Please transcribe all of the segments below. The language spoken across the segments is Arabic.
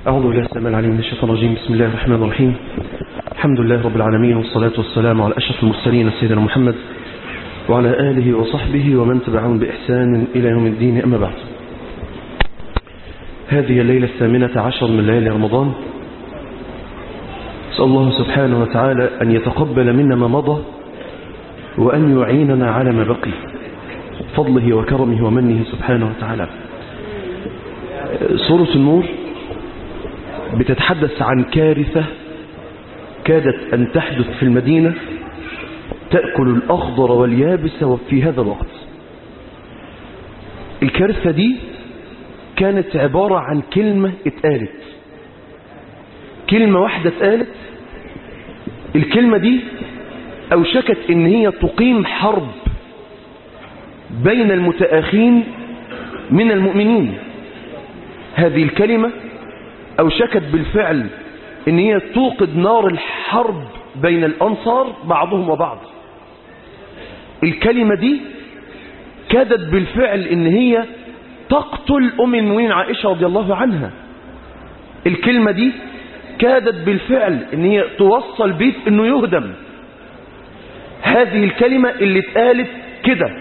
أعوذ بالله السميع العليم من الشيطان الرجيم. بسم الله الرحمن الرحيم. الحمد لله رب العالمين، والصلاة والسلام على أشرف المرسلين سيدنا محمد وعلى آله وصحبه ومن تبعهم بإحسان إلى يوم الدين. أما بعد، هذه الليلة 18 من ليالي رمضان. أسأل الله سبحانه وتعالى أن يتقبل منا ما مضى وأن يعيننا على ما بقي فضله وكرمه ومنه سبحانه وتعالى. سورة النور بتتحدث عن كارثة كادت أن تحدث في المدينة تأكل الأخضر واليابس وفي هذا الوقت. الكارثة دي كانت عبارة عن كلمة اتقالت، كلمة واحدة اتقالت. الكلمة دي أوشكت إن هي تقيم حرب بين المتآخين من المؤمنين. هذه الكلمة أوشكت بالفعل إن هي توقد نار الحرب بين الأنصار بعضهم وبعض. الكلمة دي كادت بالفعل إن هي تقتل أم المؤمنين عائشة رضي الله عنها. الكلمة دي كادت بالفعل إن هي توصل بيت إنه يهدم. هذه الكلمة اللي اتقالت كده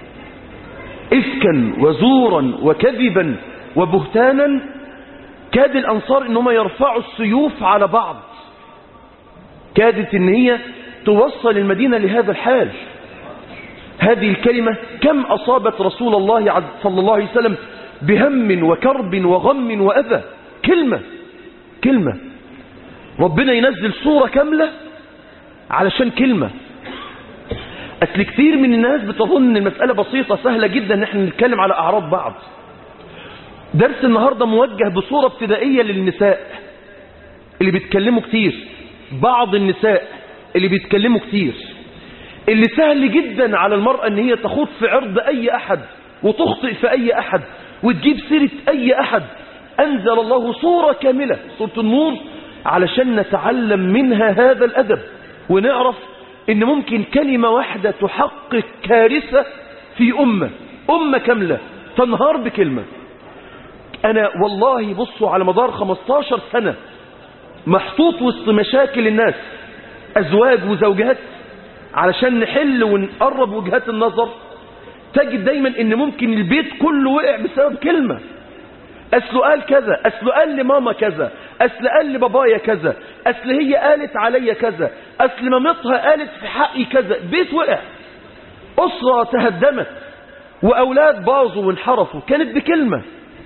إفكا وزورا وكذبا وبهتانا، كاد الأنصار إنهم يرفعوا السيوف على بعض. كادت إن هي توصل المدينة لهذا الحال. هذه الكلمة كم أصابت رسول الله صلى الله عليه وسلم بهم وكرب وغم وأذى. كلمة ربنا ينزل سورة كاملة علشان كلمة. أصل كتير من الناس بتظن ان المسألة بسيطة سهلة جدا ان احنا نتكلم على أعراض بعض. درس النهاردة موجه بصورة ابتدائية للنساء اللي بيتكلموا كتير، بعض النساء اللي بيتكلموا كتير، اللي سهل جدا على المرأة ان هي تخوض في عرض اي احد وتخطئ في اي احد وتجيب سيرة اي احد. انزل الله صورة كاملة، سورة النور، علشان نتعلم منها هذا الادب ونعرف ان ممكن كلمة واحدة تحقق كارثة في أمة كاملة تنهار بكلمة. أنا والله بصوا على مدار 15 سنة محطوط وسط مشاكل الناس، أزواج وزوجات، علشان نحل ونقرب وجهات النظر. تجد دايما ان ممكن البيت كله وقع بسبب كلمة. أصله قال كذا، أصله قال لماما كذا، أصل قال لبابايا كذا، أصل هي قالت عليا كذا، أصل مامتها قالت في حقي كذا. بيت وقع، أسرة تهدمت، وأولاد باظوا وانحرفوا، كانت بكلمة.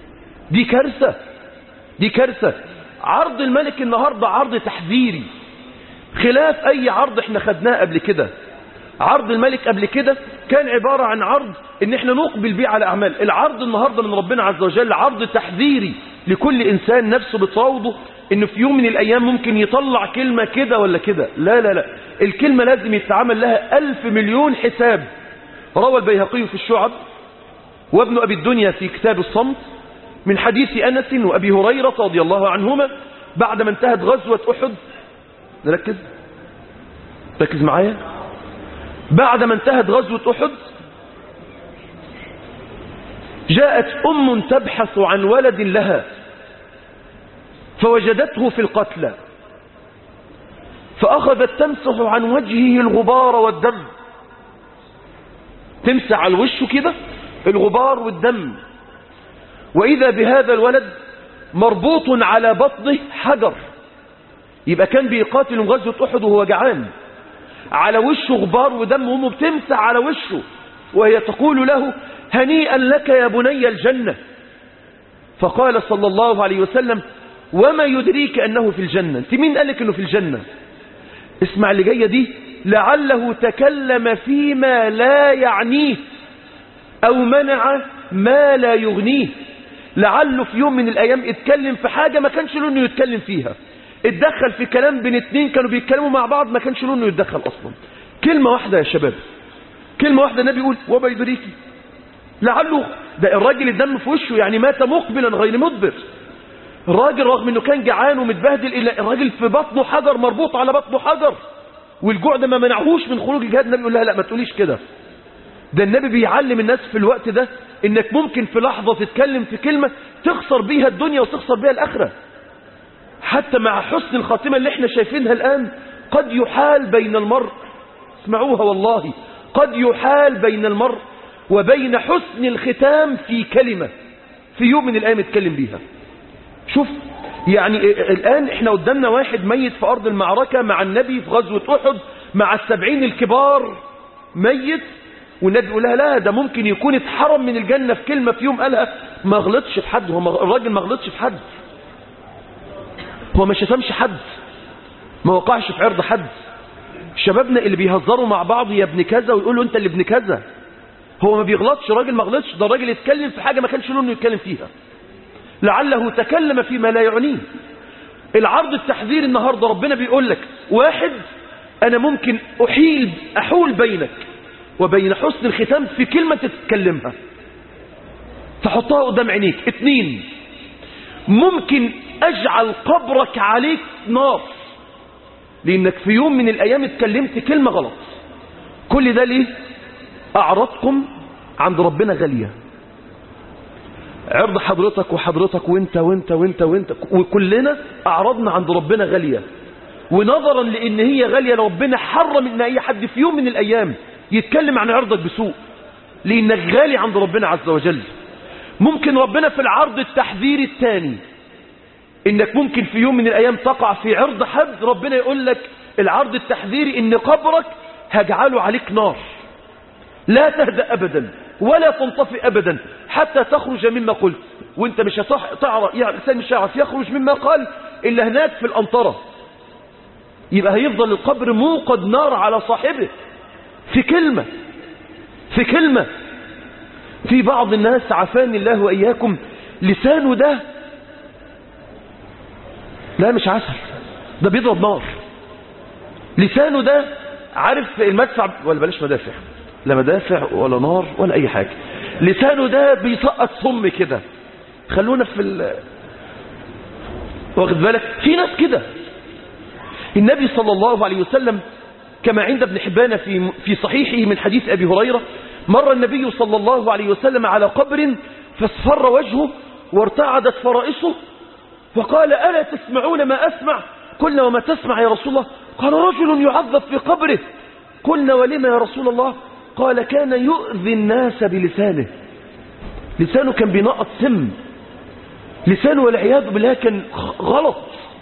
دي كارثة. عرض الملك النهاردة عرض تحذيري خلاف أي عرض احنا خدناه قبل كده. عرض الملك قبل كده كان عبارة عن عرض ان احنا نقبل بيه على اعمال. العرض النهاردة من ربنا عز وجل عرض تحذيري لكل انسان نفسه بتراوضه انه في يوم من الايام ممكن يطلع كلمة كده ولا كده. لا، الكلمة لازم يتعامل لها 1000 مليون حساب. روى البيهقي في الشعب وابن ابي الدنيا في كتاب الصمت من حديث انس وابي هريرة رضي الله عنهما بعد ما انتهت غزوة احد. ركز معايا. بعد ما انتهت غزوة أحد جاءت أم تبحث عن ولد لها فوجدته في القتلى، فأخذت تمسح عن وجهه الغبار والدم، تمسح على وشه كده الغبار والدم، وإذا بهذا الولد مربوط على بطنه حجر. يبقى كان بيقاتل غزوة أحد وهو جعان، على وشه غبار ودم، وامه بتمسح على وشه وهي تقول له هنيئا لك يا بني الجنة. فقال صلى الله عليه وسلم وما يدريك أنه في الجنة؟ انت مين قالك أنه في الجنة؟ اسمع اللي جاية دي. لعله تكلم فيما لا يعنيه أو منع ما لا يغنيه. لعله في يوم من الأيام اتكلم في حاجة ما كانش له أنه يتكلم فيها، اتدخل في كلام بين اتنين كانوا بيتكلموا مع بعض ما كانش له انه يتدخل اصلا. كلمة واحدة يا شباب، كلمة واحدة. النبي يقول وما يدريكي. لعله ده الراجل الدم في وشه، يعني مات مقبلا غير مدبر. الراجل رغم انه كان جعان ومتبهدل، الا الراجل في بطنه حجر، مربوط على بطنه حجر، والجوع ده ما منعهوش من خروج الجهاد. النبي يقول لها لا ما تقوليش كده. ده النبي بيعلم الناس في الوقت ده انك ممكن في لحظة تتكلم في كلمة تخسر بيها الدنيا وتخسر بيها الآخرة. حتى مع حسن الخاتمة اللي احنا شايفينها الآن قد يحال بين المرء، اسمعوها والله، قد يحال بين المرء وبين حسن الختام في كلمة في يوم من الأيام اتكلم بيها. شوف يعني الآن احنا قدامنا واحد ميت في أرض المعركة مع النبي في غزوة أحد مع 70 الكبار ميت، والنبي يقول لها لا ده ممكن يكون اتحرم من الجنة في كلمة في يوم قالها. ما غلطش في حد، هو الراجل ما غلطش في حد، هو ما شتمش حد، ما وقعش في عرض حد. شبابنا اللي بيهزروا مع بعض يا ابن كذا ويقولوا انت اللي ابن كذا، هو ما بيغلطش، الراجل ما غلطش، ده الراجل يتكلم في حاجة ما كانش له انه يتكلم فيها، لعله تكلم فيما لا يعنيه. العرض التحذير النهاردة ربنا بيقول لك واحد انا ممكن احول بينك وبين حسن الختام في كلمة تتكلمها تحطها قدام عينيك. 2 ممكن اجعل قبرك عليك نار لانك في يوم من الايام اتكلمت كلمة غلط. كل ده ليه؟ اعراضكم عند ربنا غالية، عرض حضرتك وحضرتك وانت وانت وانت وانت وكلنا اعراضنا عند ربنا غالية، ونظرا لان هي غالية ربنا حرم ان اي حد في يوم من الايام يتكلم عن عرضك بسوء لانك غالي عند ربنا عز وجل. ممكن ربنا في العرض التحذيري الثاني انك ممكن في يوم من الايام تقع في عرض حد، ربنا يقول لك العرض التحذيري ان قبرك هجعله عليك نار لا تهدأ ابدا ولا تنطفئ ابدا حتى تخرج مما قلت، وانت مش هتعرف، يعني الانسان مش هيعرف يخرج مما قال الا هناك في القنطرة، يبقى هيفضل القبر موقد نار على صاحبه في كلمة في كلمة. في بعض الناس عافاني الله وإياكم لسانه ده لا مش عسل، ده بيضرب نار. لسانه ده عارف المدفع، ولا بلاش مدافع، لا مدافع ولا نار ولا أي حاجة، لسانه ده بيسقط صم كده. خلونا في واخد بالك في ناس كده. النبي صلى الله عليه وسلم كما عند ابن حبان في صحيحه من حديث أبي هريرة، مر النبي صلى الله عليه وسلم على قبر فاصفر وجهه وارتعدت فرائصه فقال ألا تسمعون ما أسمع؟ قلنا وما تسمع يا رسول الله؟ قال رجل يعذب في قبره. قلنا ولما يا رسول الله؟ قال كان يؤذي الناس بلسانه، لسانه كان بينقط سم، لسانه والعياذ بالله كان غلط،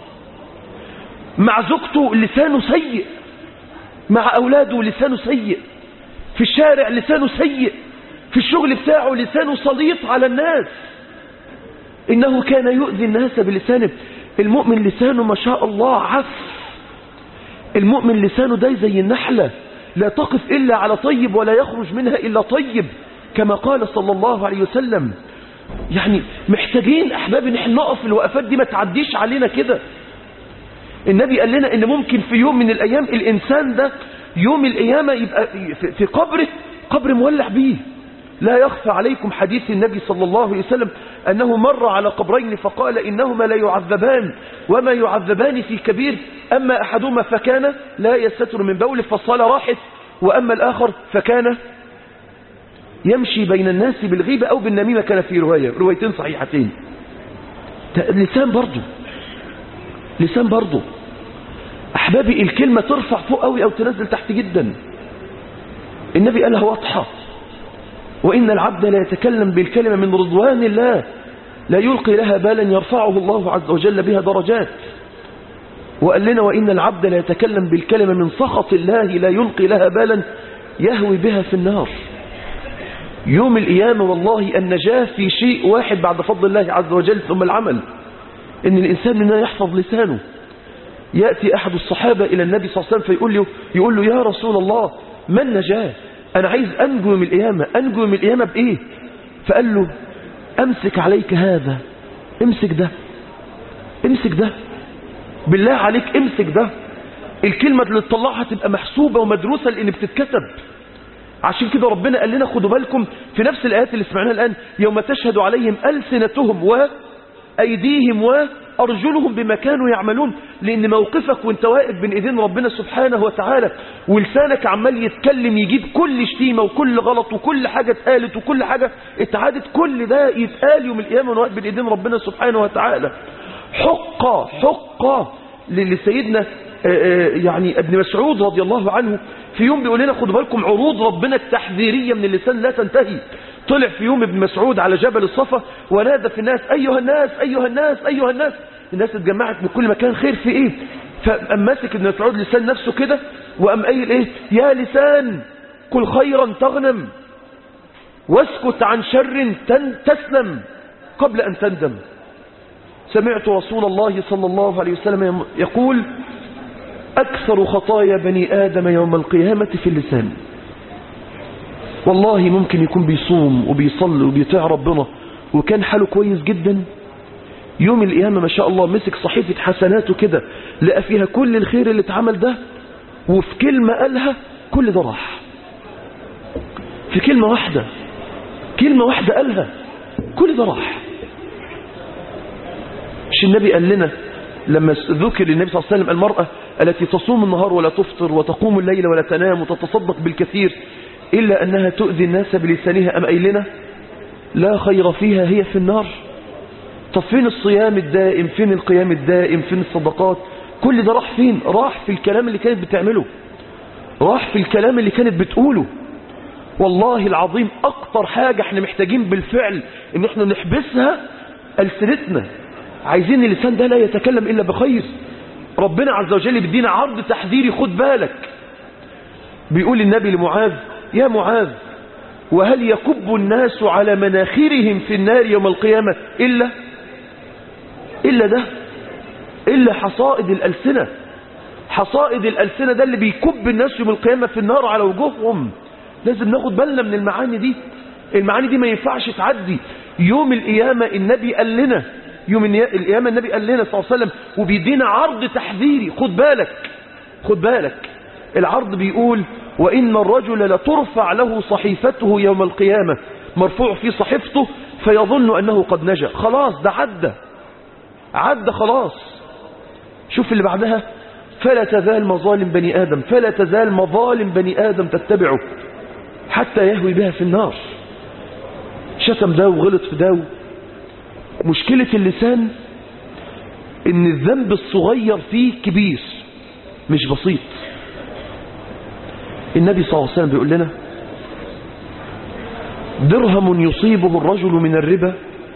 مع زوجته لسانه سيء، مع أولاده لسانه سيء، في الشارع لسانه سيء، في الشغل بتاعه لسانه سليط على الناس. إنه كان يؤذي الناس بلسانه. المؤمن لسانه ما شاء الله عف، المؤمن لسانه ده زي النحلة لا تقف إلا على طيب ولا يخرج منها إلا طيب كما قال صلى الله عليه وسلم. يعني محتاجين أحباب إن احنا نقف الوقفات دي، ما تعديش علينا كده. النبي قال لنا إن ممكن في يوم من الأيام الإنسان ده يوم القيامة يبقى في قبره قبر مولع به. لا يخفى عليكم حديث النبي صلى الله عليه وسلم أنه مر على قبرين فقال إنهما لا يعذبان وما يعذبان في كبير، أما أحدهما فكان لا يستتر من بوله فالصلاة راحت، وأما الآخر فكان يمشي بين الناس بالغيبة أو بالنميمة، كان في روايتين صحيحتين. لسان برضه أحبابي الكلمة ترفع فوق أوي أو تنزل تحت جدا. النبي قالها واضحة، وإن العبد لا يتكلم بالكلمة من رضوان الله لا يلقي لها بالا يرفعه الله عز وجل بها درجات. وقال لنا وإن العبد لا يتكلم بالكلمة من سخط الله لا يلقي لها بالا يهوي بها في النار. يوم القيامة والله النجاة في شيء واحد بعد فضل الله عز وجل ثم العمل، إن الإنسان منها يحفظ لسانه. يأتي أحد الصحابة إلى النبي صلى الله عليه وسلم فيقول له يا رسول الله ما النجاة؟ أنا عايز أنجو من القيامة. أنجو من القيامة بإيه؟ فقال له أمسك عليك هذا، امسك ده بالله عليك، امسك ده. الكلمة اللي تطلعها تبقى محسوبة ومدروسة لأن بتتكتب. عشان كده ربنا قال لنا خدوا بالكم في نفس الآيات اللي سمعناها الآن، يوم تشهد عليهم ألسنتهم وأيديهم وأرجلهم بما كانوا يعملون. لأن موقفك وانت واقف بين إيدين ربنا سبحانه وتعالى ولسانك عمال يتكلم يجيب كل شتيمة وكل غلط وكل حاجة اتقالت وكل حاجة اتعادت، كل ده يتقال يوم القيامة واقف بين إيدين ربنا سبحانه وتعالى. حق لسيدنا يعني ابن مسعود رضي الله عنه في يوم بيقول لنا خدوا بالكم عروض ربنا التحذيرية من اللسان لا تنتهي. طلع في يوم ابن مسعود على جبل الصفا ونادى في الناس أيها الناس أيها الناس أيها الناس. الناس اتجمعت من كل مكان، خير في ايه؟ فقام ماسك ابن مسعود لسان نفسه كده وقام قايل ايه؟ يا لسان كل خيرا تغنم واسكت عن شر تسلم قبل أن تندم. سمعت رسول الله صلى الله عليه وسلم يقول أكثر خطايا بني آدم يوم القيامة في اللسان. والله ممكن يكون بيصوم وبيصلي وبيطيع ربنا وكان حاله كويس جدا، يوم القيامة ما شاء الله مسك صحيفة حسناته كده لقى فيها كل الخير اللي اتعمل ده، وفي كلمة قالها كل ده راح. في كلمة واحدة قالها كل ده راح. مش النبي قال لنا لما ذكر النبي صلى الله عليه وسلم المرأة التي تصوم النهار ولا تفطر وتقوم الليل ولا تنام وتتصدق بالكثير إلا أنها تؤذي الناس بلسانها، أم قايل لنا لا خير فيها هي في النار. طب فين الصيام الدائم؟ فين القيام الدائم؟ فين الصدقات؟ كل ده راح فين؟ راح في الكلام اللي كانت بتعمله، راح في الكلام اللي كانت بتقوله. والله العظيم أكتر حاجة احنا محتاجين بالفعل ان احنا نحبسها ألسنتنا. عايزين اللسان ده لا يتكلم إلا بخير. ربنا عز وجل بيدينا عرض تحذيري، خد بالك. بيقول النبي لمعاذ يا معاذ وهل يكب الناس على مناخرهم في النار يوم القيامة إلا حصائد الألسنة. حصائد الألسنة ده اللي بيكب الناس يوم القيامة في النار على وجوههم. لازم ناخد بالنا من المعاني دي. المعاني دي ما ينفعش تعدي. يوم القيامة النبي قال لنا، يوم القيامة النبي قال لنا صلى الله عليه وسلم وبيدينا عرض تحذيري، خد بالك. العرض بيقول وإن الرجل لترفع له صحيفته يوم القيامة، مرفوع في صحيفته فيظن أنه قد نجا. خلاص ده عدى خلاص. شوف اللي بعدها فلا تزال مظالم بني آدم تتبعه حتى يهوي بها في النار. شتم ده وغلط في ده. مشكلة اللسان ان الذنب الصغير فيه كبير مش بسيط. النبي صلى الله عليه وسلم بيقول لنا درهم يصيبه الرجل من الربا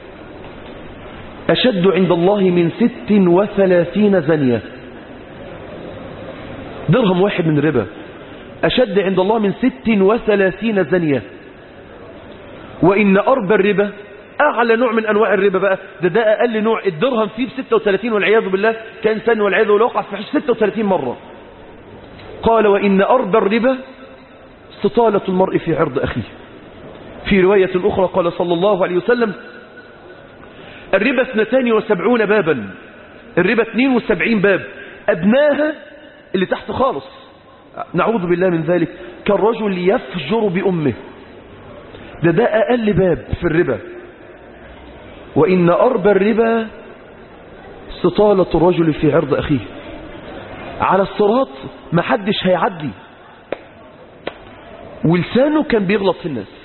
أشد عند الله من 36 زنية. درهم واحد من الربا أشد عند الله من 36 زنية. وإن أربى الربا، أعلى نوع من أنواع الربا بقى، ده أقل نوع، الدرهم فيه ب36 والعياذ بالله كان سن والعياذ بالله وقع في 36 مرة. قال وإن أربى الربا استطالة المرء في عرض أخيه. في رواية أخرى قال صلى الله عليه وسلم الربا 72 بابا، الربا 72 باب، أدناها اللي تحت خالص نعوذ بالله من ذلك كالرجل يفجر بأمه. ده أقل باب في الربا. وإن أربى الربا استطالة الرجل في عرض أخيه. على الصراط ما حدش هيعدي ولسانه كان بيغلط في الناس.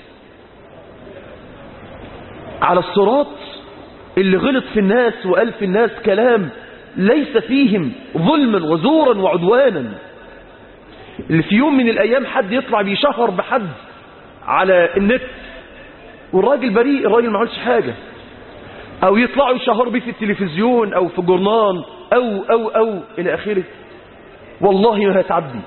على الصراط اللي غلط في الناس وقال في الناس كلام ليس فيهم ظلما وزورا وعدوانا، اللي في يوم من الأيام حد يطلع بيشهر بحد على النت والراجل بريء، الراجل ما عملش حاجة، أو يطلعوا يشهروا بيه في التلفزيون أو في جورنال أو إلى آخره، والله ما هتعدي.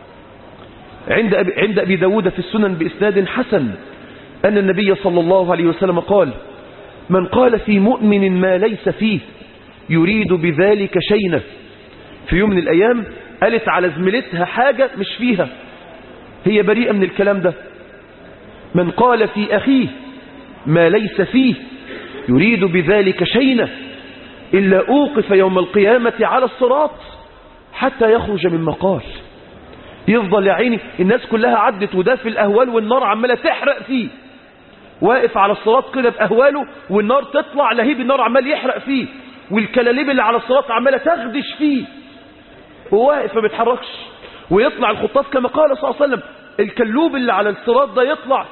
عند أبي داود في السنن بإسناد حسن أن النبي صلى الله عليه وسلم قال من قال في مؤمن ما ليس فيه يريد بذلك شينة. في يوم من الأيام قالت على زميلتها حاجة مش فيها، هي بريئة من الكلام ده. من قال في أخيه ما ليس فيه يريد بذلك شينة إلا أوقف يوم القيامة على الصراط حتى يخرج مما قال. يفضل يا عيني الناس كلها عدت وده في الأهوال والنار عمالة تحرق فيه، واقف على الصراط كده بأهواله والنار تطلع لهيب النار عمال يحرق فيه، والكلاليب اللي على الصراط عمالة تخدش فيه وواقف ما بيتحركش. ويطلع الخطاف كما قال صلى الله عليه وسلم الكلوب اللي على الصراط ده يطلع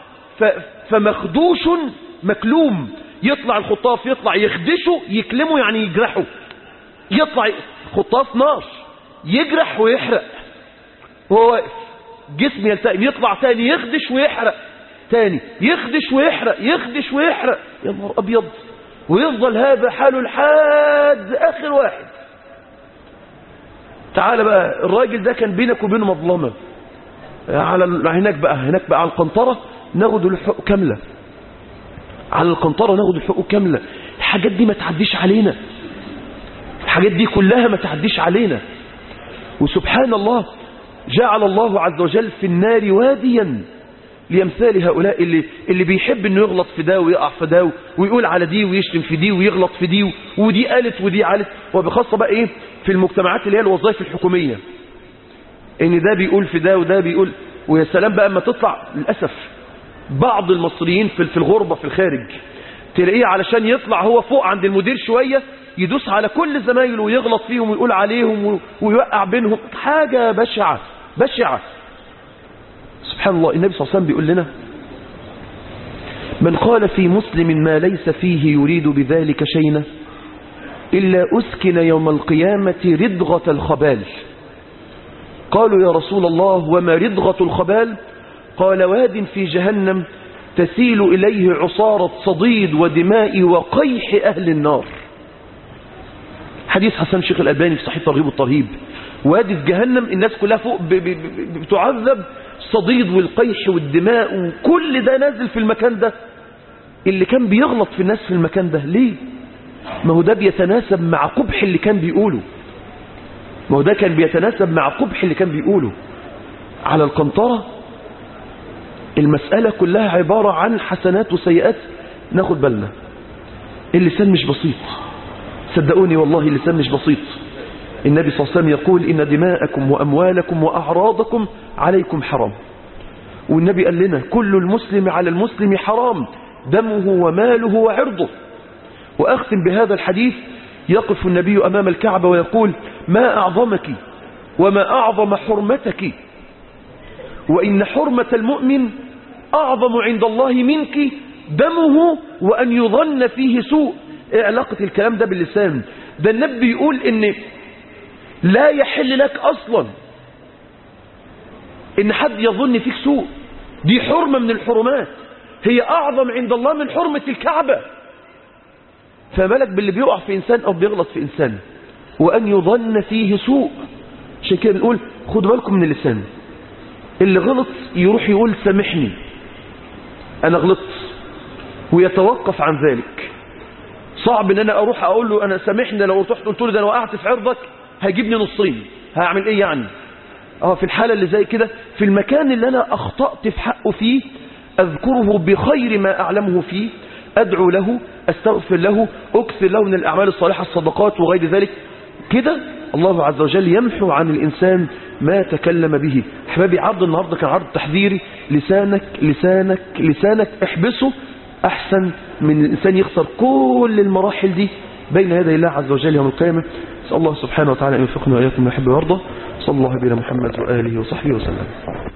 فمخدوش مكلوم. يطلع الخطاف يطلع يخدشه يكلمه يعني يجرحه يطلع خطاف نار يجرح ويحرق وهو واقف، جسم يلتئم، يطلع تاني يخدش ويحرق تاني، يخدش ويحرق، يخدش ويحرق، يا نهار أبيض. ويفضل هذا حاله لحد آخر واحد. تعال بقى، الراجل ده كان بينك وبينه مظلمة، هناك بقى على القنطرة ناخد الحقوق كاملة، على القنطرة ناخد الحقوق كاملة. الحاجات دي ما تعديش علينا، الحاجات دي كلها ما تعديش علينا. وسبحان الله جعل الله عز وجل في النار واديا لأمثال هؤلاء اللي بيحب انه يغلط في ده ويقع في ده ويقول على دي ويشتم في دي ويغلط في دي، ودي قالت ودي قالت. وبخاصة بقى ايه في المجتمعات اللي هي الوظائف الحكومية، ان ده بيقول في ده وده بيقول. ويا سلام بقى اما تطلع للأسف بعض المصريين في الغربة في الخارج، تلاقيه علشان يطلع هو فوق عند المدير شوية يدوس على كل زمايله ويغلط فيهم ويقول عليهم ويوقع بينهم. حاجة بشعة بشعة. سبحان الله. النبي صلى الله عليه وسلم بيقول لنا: من قال في مسلم ما ليس فيه يريد بذلك شيئا إلا أسكن يوم القيامة ردغة الخبال. قالوا: يا رسول الله وما ردغة الخبال؟ قال: واد في جهنم تسيل إليه عصارة صديد ودماء وقيح أهل النار. حديث حسن شيخ الألباني في صحيح الترغيب والترهيب. وادي في جهنم الناس كلها فوق بتعذب، الصديد والقيح والدماء وكل ده نازل في المكان ده. اللي كان بيغلط في الناس في المكان ده ليه؟ ما هو ده بيتناسب مع قبح اللي كان بيقوله، ما هو ده كان بيتناسب مع قبح اللي كان بيقوله. على القنطرة المسألة كلها عبارة عن حسنات وسيئات. ناخد بالنا، اللسان مش بسيط، صدقوني والله اللسان مش بسيط. النبي صلى الله عليه وسلم يقول: إن دماءكم وأموالكم وأعراضكم عليكم حرام. والنبي قال لنا: كل المسلم على المسلم حرام، دمه وماله وعرضه. وأختم بهذا الحديث: يقف النبي أمام الكعبة ويقول: ما أعظمك وما أعظم حرمتك، وإن حرمة المؤمن أعظم عند الله منك دمه وأن يظن فيه سوء. إيه علاقة الكلام ده باللسان؟ ده النبي يقول إن لا يحل لك أصلا إن حد يظن فيك سوء. دي حرمة من الحرمات، هي أعظم عند الله من حرمة الكعبة. فمالك باللي بيقع في إنسان أو بيغلط في إنسان وأن يظن فيه سوء. عشان كده بنقول خدوا بالكم من اللسان. اللي غلط يروح يقول: سامحني أنا غلطت، ويتوقف عن ذلك. صعب ان انا اروح اقول له انا سامحني، لو رحت قلت له ده انا وقعت في عرضك هيجيبني نصين، هعمل ايه يعني؟ في الحالة اللي زي كده، في المكان اللي انا اخطأت في حقه فيه، اذكره بخير ما اعلمه فيه، ادعو له، استغفر له، اكثر له من الاعمال الصالحة، الصدقات وغير ذلك. كده الله عز وجل يمحو عن الانسان ما تكلم به. احبابي، عرض النهارده كان عرض تحذيري. لسانك لسانك لسانك احبسه أحسن من الإنسان يخسر كل المراحل دي بين يدي الله عز وجل يوم القيامة. نسأل الله سبحانه وتعالى أن يوفقنا وإياكم ما يحب ويرضى. صلى الله على محمد وآله وصحبه وسلم.